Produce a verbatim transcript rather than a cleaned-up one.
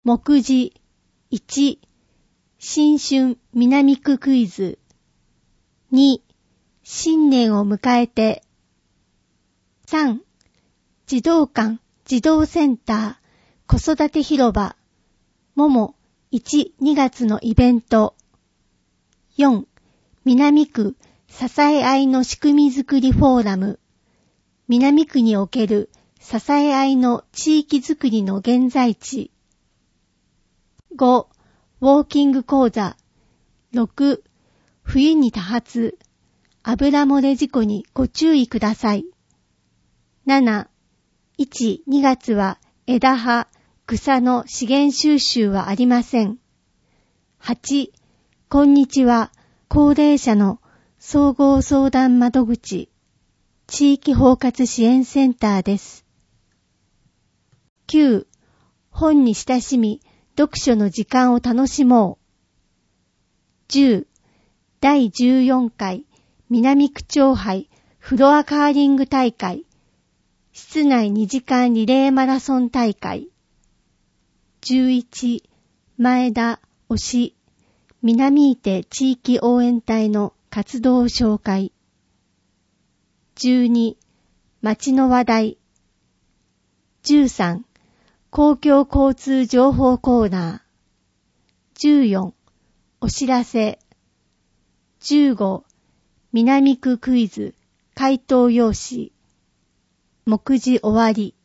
目次いち、新春南区クイズ。に、新年を迎えて。さん、児童館児童センター子育て広場ももいち、にがつのイベント。よん、南区支え合いの仕組みづくりフォーラム。南区における支え合いの地域づくりの現在地。ご、ウォーキング講座。ろく、冬に多発、油漏れ事故にご注意ください。なな、いち、にがつは枝葉、草の資源収集はありません。はち、こんにちは、高齢者の総合相談窓口、地域包括支援センターです。きゅう、本に親しみ、読書の時間を楽しもう。じゅう、だいじゅうよんかい南区長杯フロアカーリング大会、室内にじかんリレーマラソン大会。じゅういち、前田推し南伊手地域応援隊の活動紹介。じゅうに、街の話題。じゅうさん、公共交通情報コーナー。じゅうよん、お知らせ。じゅうご、南区クイズ回答用紙。目次終わり。